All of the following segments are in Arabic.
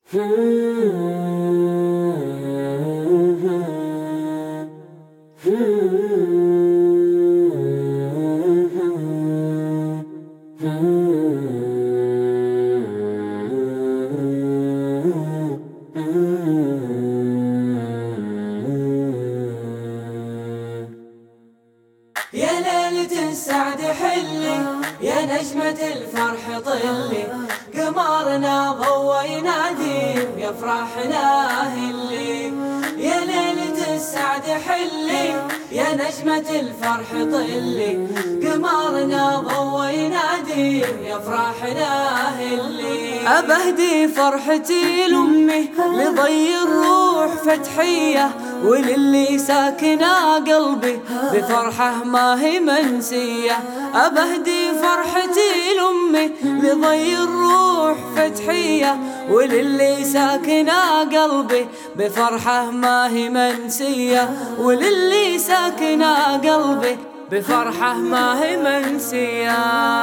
يا ليلة السعد حلي، يا نجمة الفرح طلي، قمرنا ضوى ينادي يفرحنا هلي. يا ليلة السعد حلي، يا نجمة الفرح طلي، قمرنا ضوى ينادي يفرحنا هلي. أبهدي فرحتي لأمي لضي الروح فتحية، وللي ساكنة قلبي بفرحة ما هي منسية. أبهدي فرحتي لأمي لضي الروح فتحية، وللي ساكنة قلبي بفرحة ما هي منسية. وللي ساكنة قلبي بفرحة ما هي منسية.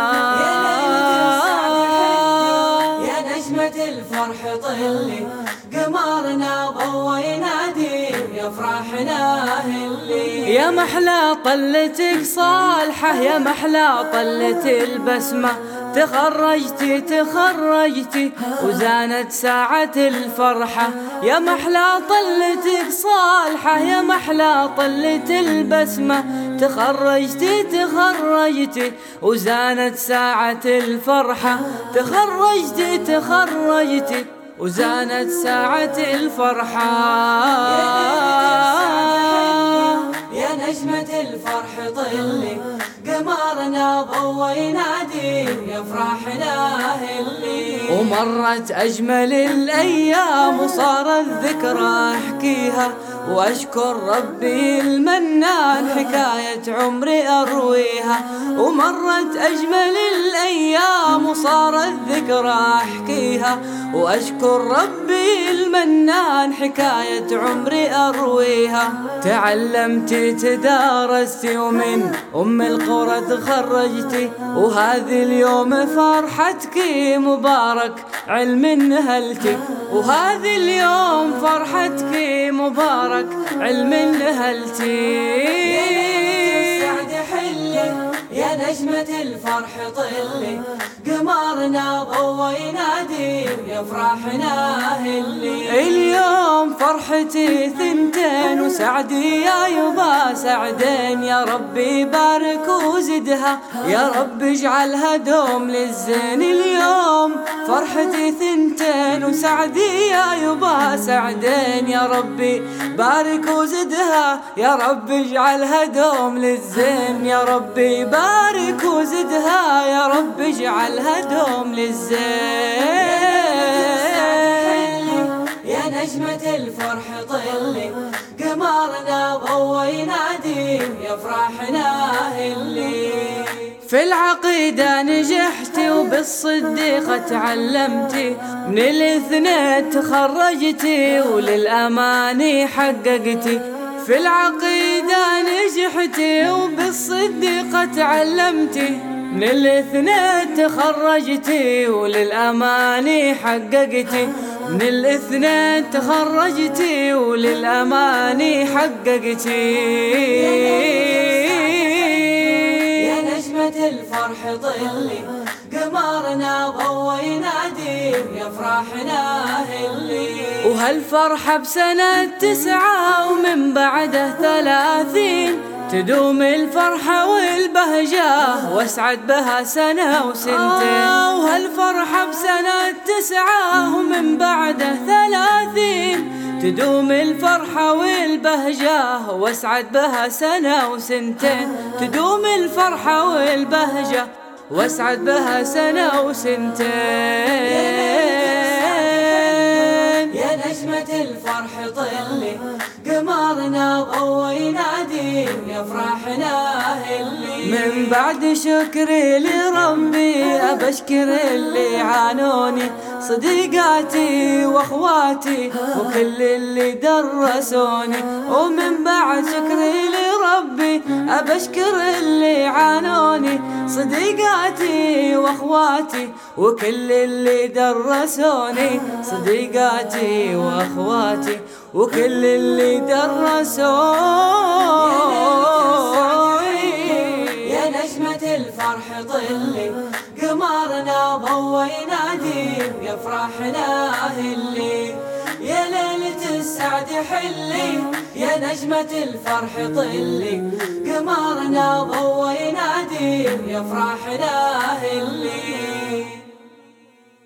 يا نجمة الفرح طلي، قمرنا ضوى ينادي يفرحنا هلي. يا محلى طلتك صالحة، يا محلى طلة البسمة، تخرجتي تخرجتي وزانت ساعة الفرحة. يا محلى طلتك صالحة، يا محلى طلة البسمة، تخرجتي تخرجتي وزانت ساعة الفرحة. تخرجتي تخرجتي وزانت ساعة الفرحة. يا نجمة الفرح طلي، قمرنا ضوى ينادي يفرحنا هلي. ومرت أجمل الأيام وصار الذكرى أحكيها، وأشكر ربي المنان حكاية عمري أرويها. ومرت أجمل الأيام وصار الذكرى أحكيها، وأشكر ربي المنان حكاية عمري أرويها. تعلمتي تدارستي ومن أم القرى تخرجتي، وهذه اليوم فرحتك مبارك علم نهلتي. وهذه اليوم فرحتك مبارك علم نهلتي. يا نجمة الفرح طلي، قمرنا ضوى ينادي يفرحنا هلي. اليوم فرحتي ثنتين وسعدي يا يبا سعدين، يا ربي بارك وزدها، يا رب اجعلها دوم للزين. اليوم فرحتي ثنتين وسعدي يا يبا سعدين، يا ربي بارك وزدها، يا رب اجعلها دوم للزين. يا ربي بارك وزدها، يا رب اجعلها دوم للزين. يا نجمة الفرح طلي، قمرنا ضوى ينادي يفرحنا هلي. في العقيدة نجحتي وبالصديقة تعلمتي، من الاثنين تخرجتي وللأماني حققتي. في العقيدة نجحتي وبالصديقة تعلمتي، من الاثنين تخرجتي وللأماني حققتي. من الاثنين تخرجتي وللأماني حققتي. يا نجمة الفرح طلي، قمرنا ضوى ينادي يفرحنا هلي. وهالفرحة بسنة 9 ومن بعده 30، تدوم الفرحة والبهجة واسعد بها سنة وسنتين. وهالفرحة بسنة 9 ومن بعده 30، تدوم الفرحة والبهجة واسعد بها سنة وسنتين. تدوم الفرحة والبهجة واسعد بها سنة وسنتين. يا نجمة الفرح طلي، قمرنا ضوى ينادي يفرحنا هلي. من بعد شكري لربي أبشكر اللي عانوني، صديقاتي واخواتي وكل اللي درسوني. ومن بعد شكري لربي ربي أبشكر اللي عانوني، صديقاتي واخواتي وكل اللي درسوني، صديقاتي واخواتي وكل اللي درسوني. يا نجمة الفرح طلي، قمرنا ضوى ينادي، يفرحنا هلي، يا ليلة السعد حلي، يا نجمة الفرح طلي، قمرنا ضوى ينادي، يفرحنا هلي.